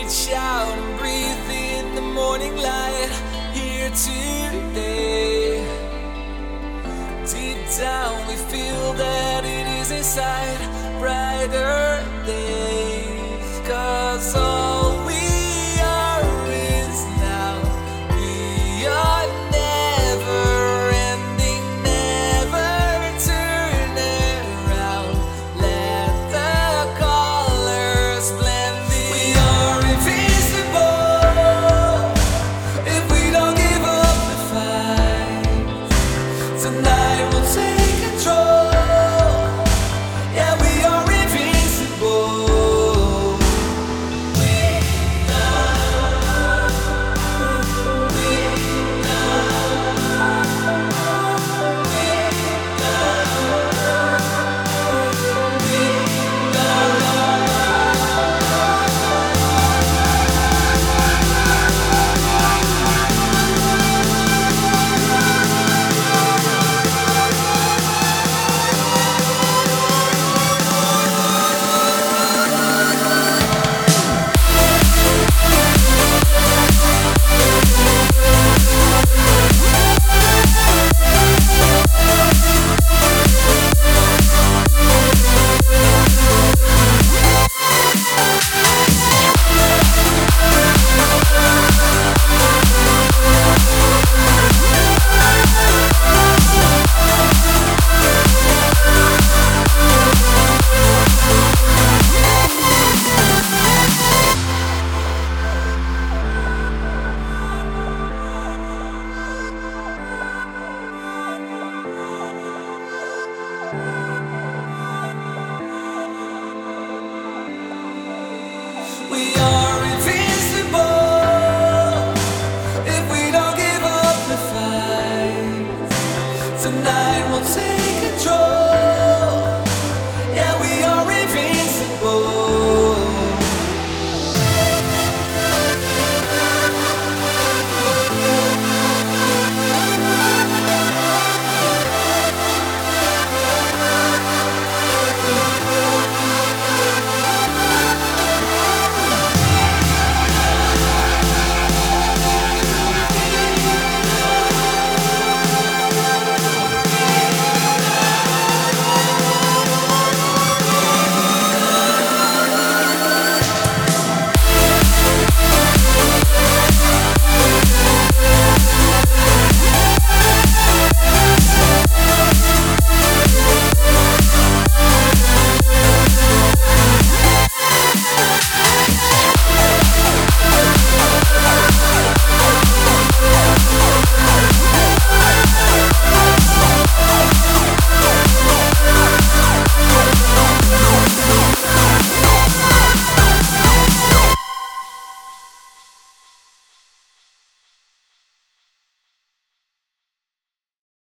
reach out and breathe in the morning light here today. Deep down we feel that it is inside brighter days, 'cause all we are is now. We are never ending, never turn around. Let the colors blend in. We are invincible if we don't give up the fight. Tonight we'll take control. Yeah, we are invincible. We are. We We are invincible if we don't give up the fight. Tonight we'll take control.